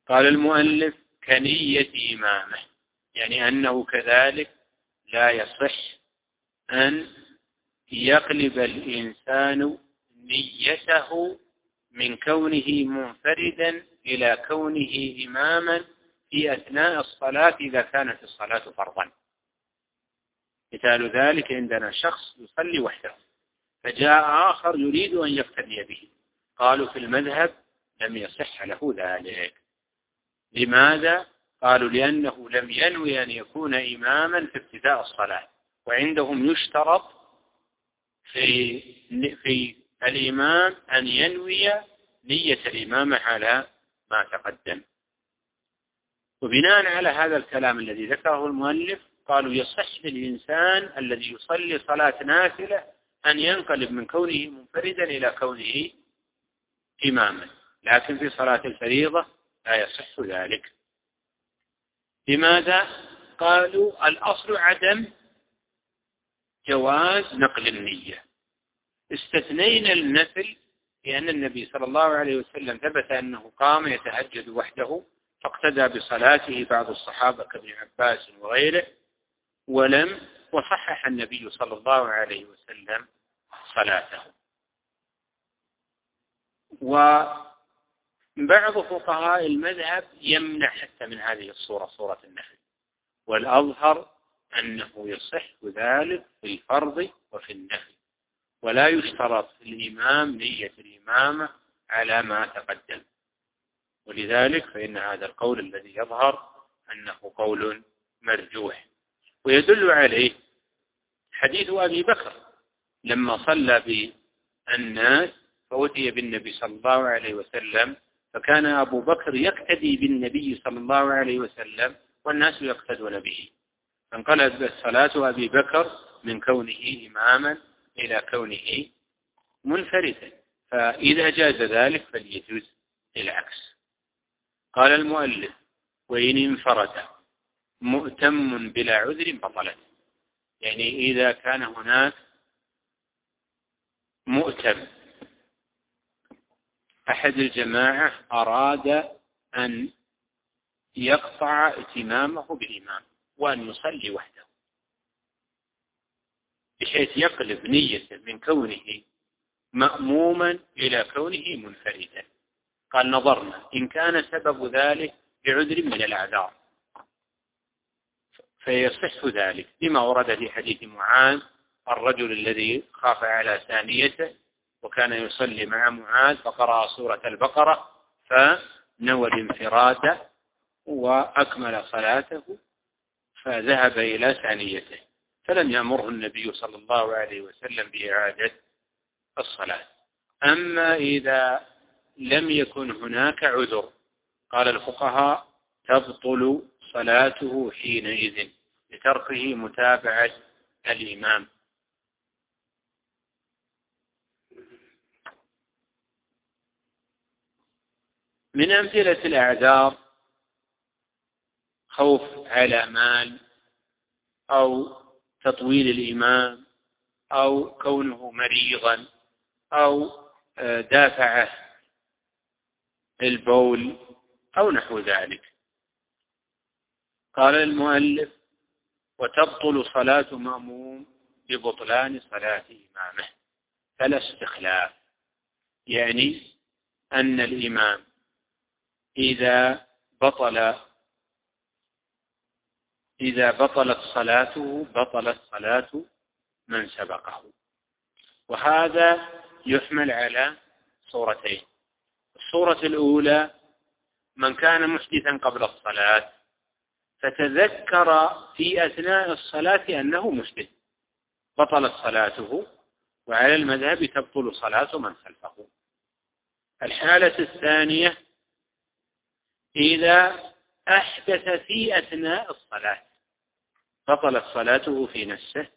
قال المؤلف كنية إمامه، يعني أنه كذلك لا يصح أن يقلب الإنسان نيته من كونه منفردا إلى كونه إماما في أثناء الصلاة إذا كانت الصلاة فرضا. مثال ذلك عندنا شخص يصلي وحده فجاء آخر يريد أن يقتدي به، قالوا في المذهب لم يصح له ذلك. لماذا؟ قالوا لأنه لم ينوي أن يكون إماما في ابتداء الصلاة، وعندهم يشترط في في الإمام أن ينوي نية الإمامة على ما تقدم. وبناء على هذا الكلام الذي ذكره المؤلف قالوا يصح للإنسان الذي يصلي صلاة نافلة أن ينقلب من كونه منفردا إلى كونه إماما، لكن في صلاة الفريضة لا يصح ذلك. لماذا؟ قالوا الأصل عدم جواز نقل النية، استثنينا النفل لأن النبي صلى الله عليه وسلم ثبت أنه قام يتهجد وحده فاقتدى بصلاته بعض الصحابة كابن عباس وغيره، ولم وصحح النبي صلى الله عليه وسلم صلاته. وبعض فقهاء المذهب يمنع حتى من هذه الصورة، صورة النفل، والأظهر أنه يصح ذلك في الفرض وفي النفل، ولا يشترط في الإمام نية الإمامة على ما تقدم. ولذلك فإن هذا القول الذي يظهر أنه قول مرجوح. ويدل عليه حديث أبي بكر لما صلى بالناس فأتي بالنبي صلى الله عليه وسلم، فكان أبو بكر يقتدي بالنبي صلى الله عليه وسلم والناس يقتدون به، فانقلبت صلاة أبي بكر من كونه إماما إلى كونه منفردا، فإذا جاز ذلك فليجوز العكس. قال المؤلف وإن انفرد مؤتم بلا عذر بطلت، يعني إذا كان هناك مؤتم أحد الجماعة أراد أن يقطع اتمامه بالإمام وأن يصلي وحده بحيث يقلب نيته من كونه مأموما إلى كونه منفردا، قال نظرنا إن كان سبب ذلك بعذر من الأعذار فيصح ذلك، لما ورد في حديث معاذ الرجل الذي خاف على ثانيته وكان يصلي مع معاذ فقرأ سورة البقرة فنوى الانفراد وأكمل صلاته فذهب إلى ثانيته، فلم يأمره النبي صلى الله عليه وسلم بإعادة الصلاة. أما إذا لم يكن هناك عذر قال الفقهاء تبطل صلاته حينئذ لتركه متابعة الإمام. من أمثلة الأعذار خوف على مال أو تطويل الإمام أو كونه مريضا أو دافعه البول أو نحو ذلك. قال المؤلف وتبطل صلاة مأموم ببطلان صلاة إمامه، فلا استخلاف، يعني أن الإمام إذا بطل إذا بطلت صلاته بطلت صلاة من سبقه. وهذا يحمل على صورتين. الصورة الأولى من كان محدثا قبل الصلاة فتذكر في أثناء الصلاة أنه محدث بطلت صلاته، وعلى المذهب تبطل صلاة من خلفه. الحالة الثانية إذا أحدث في أثناء الصلاة بطلت صلاته في نفسه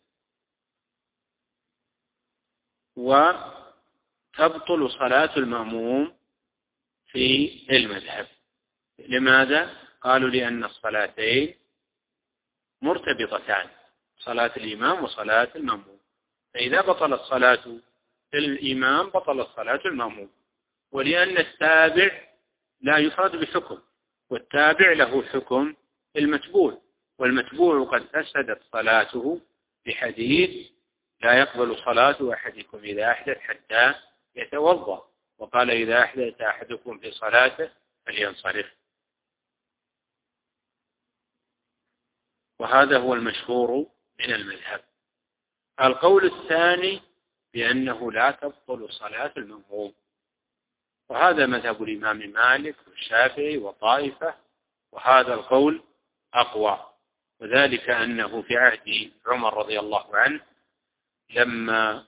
وتبطل صلاة المأموم في المذهب. لماذا؟ قالوا لأن الصلاتين مرتبطتان، صلاة الإمام وصلاة المأموم، فإذا بطلت صلاة الإمام بطلت صلاة المأموم، ولأن التابع لا يفرد بحكم والتابع له حكم المتبوع، والمتبوع قد فسدت صلاته بحديث لا يقبل صلاة أحدكم إذا أحدث حتى يتوضأ، وقال إذا أحدث أحدكم في صلاته فلينصرف. وهذا هو المشهور من المذهب. القول الثاني بأنه لا تبطل صلاة المأموم، وهذا مذهب الإمام مالك والشافعي وطائفة، وهذا القول أقوى، وذلك أنه في عهد عمر رضي الله عنه لما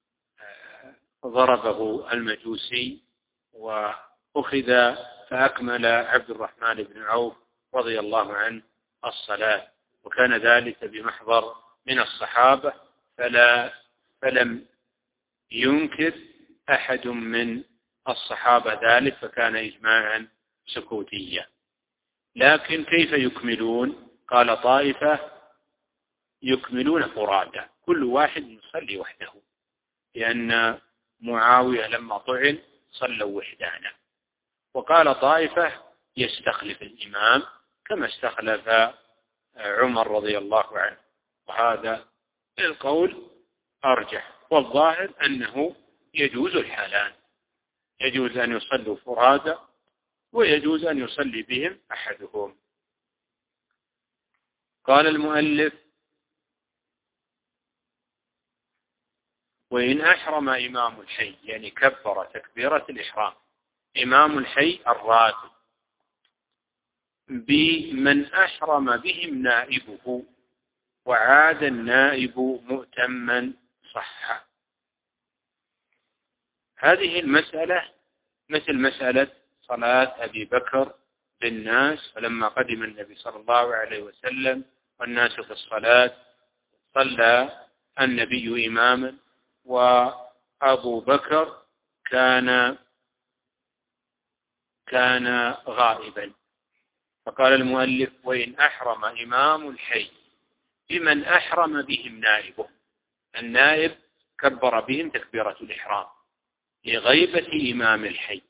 ضربه المجوسي وأخذ فأكمل عبد الرحمن بن عوف رضي الله عنه الصلاة، وكان ذلك بمحضر من الصحابة، فلا فلم ينكر أحد من الصحابة ذلك، فكان إجماعا سكوتيا. لكن كيف يكملون؟ قال طائفة يكملون فرادى، كل واحد يصلي وحده، لأن معاوية لما طعن صلوا وحدانا. وقال طائفة يستخلف الإمام كما استخلف عمر رضي الله عنه، وهذا القول أرجح، والظاهر أنه يجوز الحالان، يجوز أن يصلوا فرادى ويجوز أن يصلي بهم أحدهم. قال المؤلف وإن أحرم إمام الحي، يعني كبر تكبيرة الإحرام إمام الحي الراتب بمن أحرم بهم نائبه وعاد النائب مؤتما صح. هذه المسألة مثل مسألة صلاة أبي بكر بالناس، فلما قدم النبي صلى الله عليه وسلم والناس في الصلاة صلى النبي إماما وأبو بكر كان كان غائبا. فقال المؤلف وإن أحرم إمام الحي بمن أحرم بهم نائبه، النائب كبر بهم تكبيرة الإحرام لغيبة إمام الحي،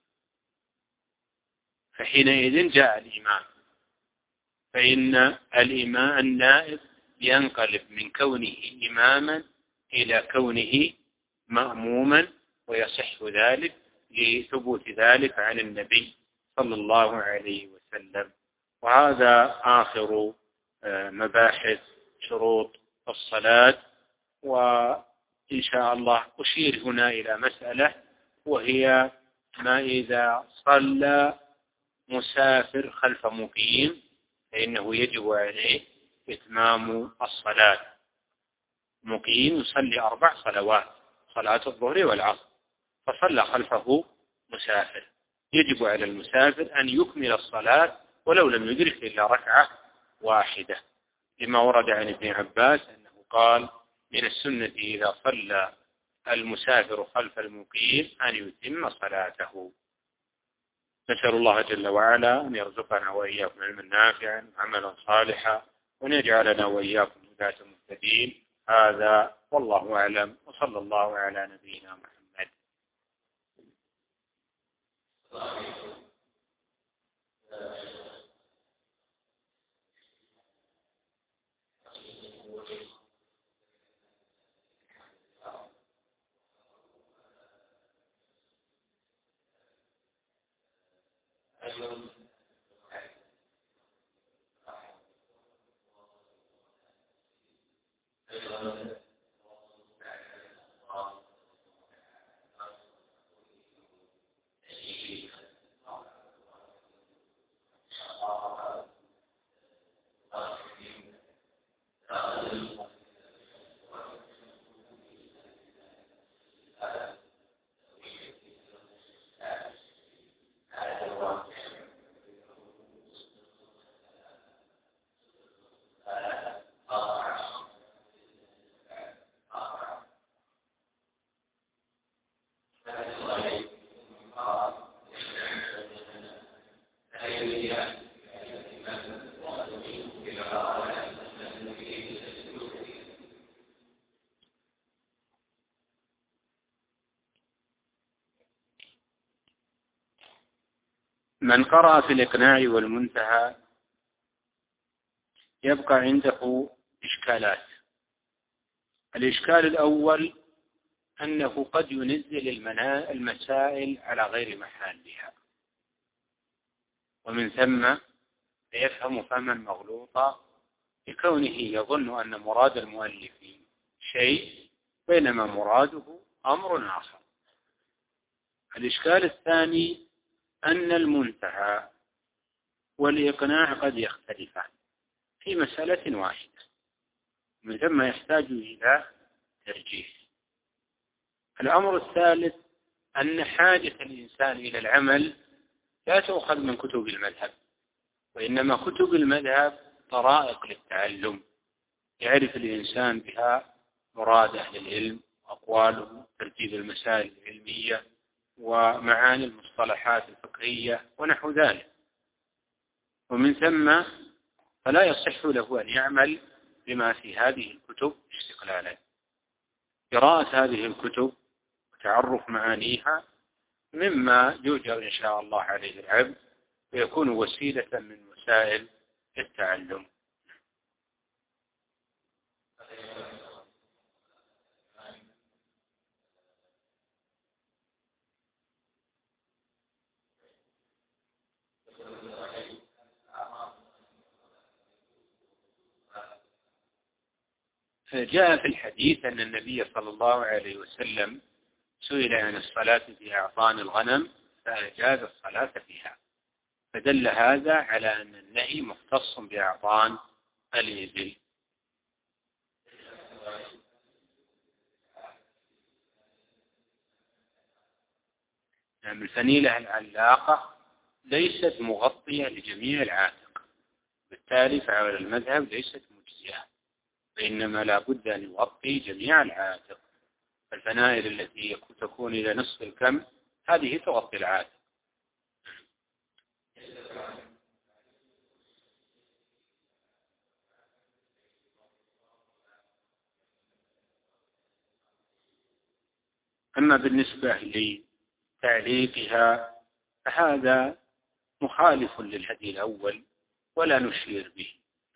فحينئذ جاء الإمام، فإن الإمام النائب ينقلب من كونه إماما إلى كونه مأموما، ويصح ذلك لثبوت ذلك عن النبي صلى الله عليه وسلم. وهذا آخر مباحث شروط الصلاة. وإن شاء الله أشير هنا إلى مسألة، وهي ما إذا صلى مسافر خلف مقيم فإنه يجب عليه إتمام الصلاة. مقيم يصلي أربع صلوات، صلاة الظهر والعصر، فصلى خلفه مسافر، يجب على المسافر أن يكمل الصلاة ولو لم يدرك إلا ركعة واحدة، لما ورد عن ابن عباس أنه قال من السنة إذا صلى المسافر خلف المقيم أن يتم صلاته. نسأل الله جل وعلا أن يرزقنا وإياكم علما نافعا عملا صالحا، وأن يجعلنا وإياكم هداة مهتدين. هذا والله أعلم، وصلى الله على نبينا محمد. من قرأ في الإقناع والمنتهى يبقى عنده إشكالات. الإشكال الأول أنه قد ينزل المسائل على غير محلها، ومن ثم يفهم فهما مغلوطا لكونه يظن أن مراد المؤلف شيء بينما مراده أمر آخر. الإشكال الثاني أن المنتهى والإقناع قد يختلفان في مسألة واحدة، من ثم يحتاج إلى ترجيح. الأمر الثالث أن حاجة الإنسان إلى العمل لا تؤخذ من كتب المذهب، وإنما كتب المذهب طرائق للتعلم يعرف الإنسان بها مراد أهل العلم وأقواله، ترتيب المسائل العلمية ومعاني المصطلحات الفقهية ونحو ذلك. ومن ثم فلا يصح له أن يعمل بما في هذه الكتب استقلالا. قراءة هذه الكتب وتعرف معانيها مما يؤجر إن شاء الله عليه العبد ويكون وسيلة من وسائل التعلم. جاء في الحديث أن النبي صلى الله عليه وسلم سئل عن الصلاة في أعطان الغنم فأجاز الصلاة فيها، فدل هذا على أن النهي مختص بأعطان الإبل. نعم، الفنيلة العلاقة ليست مغطية لجميع العاتق، بالتالي فعلى المذهب ليست مجزئة، فإنما لا بد أن يغطي جميع العاتق. الفنائل التي تكون إلى نصف الكم هذه تغطي العاتق. أما بالنسبة لتعليقها فهذا مخالف للهدي الأول ولا نشير به.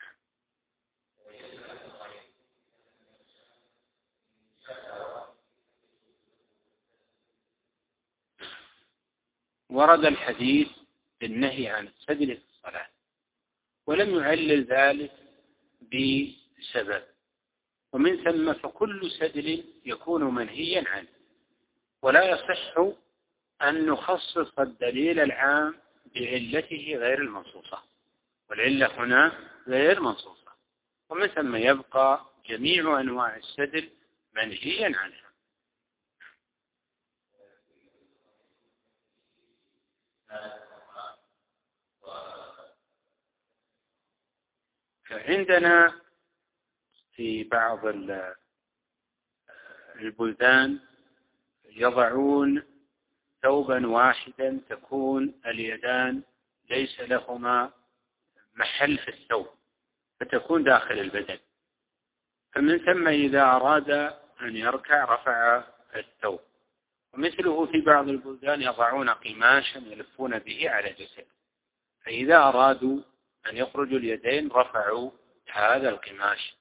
ورد الحديث بالنهي عن السدل في الصلاة ولم يعلل ذلك بسبب، ومن ثم فكل سدل يكون منهيا عنه، ولا يصح أن نخصص الدليل العام بعلته غير المنصوصة، والعلة هنا غير منصوصة، ومن ثم يبقى جميع أنواع السدل منهيا عنها. فعندنا في بعض البلدان يضعون ثوبا واحدا تكون اليدان ليس لهما محل في الثوب، فتكون داخل البدن، فمن ثم إذا أراد أن يركع رفع الثوب. ومثله في بعض البلدان يضعون قماشا يلفون به على جسد، فإذا أرادوا أن يخرجوا اليدين رفعوا هذا القماش.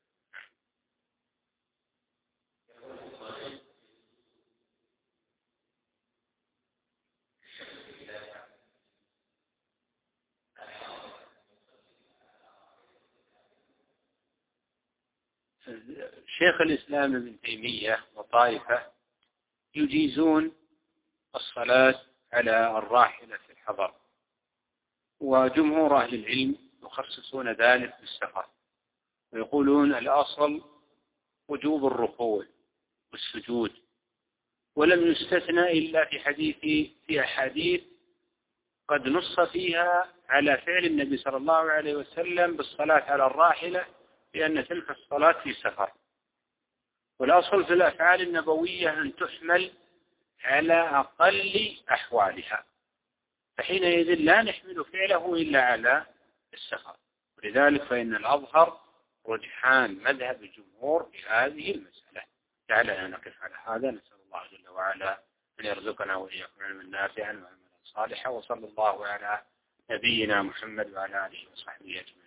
شيخ الإسلام ابن تيمية وطائفة يجيزون الصلاة على الراحلة في الحضر، وجمهور أهل العلم يخصصون ذلك بالسفر، ويقولون الأصل وجوب الركوع والسجود، ولم يستثنى إلا في حديث في أحاديث قد نص فيها على فعل النبي صلى الله عليه وسلم بالصلاة على الراحلة، لأن تلك الصلاة في سفر. والأصل في الأفعال النبوية أن تحمل على أقل أحوالها، فحينئذ لا نحمل فعله إلا على السفر. ولذلك فإن الأظهر رجحان مذهب الجمهور في هذه المسألة. لعلنا نقف على هذا. نسأل الله جل وعلا أن يرزقنا وإياكم علما نافعا وعملا صالحة. وصلى الله على نبينا محمد وعلى آله وصحبه أجمعين.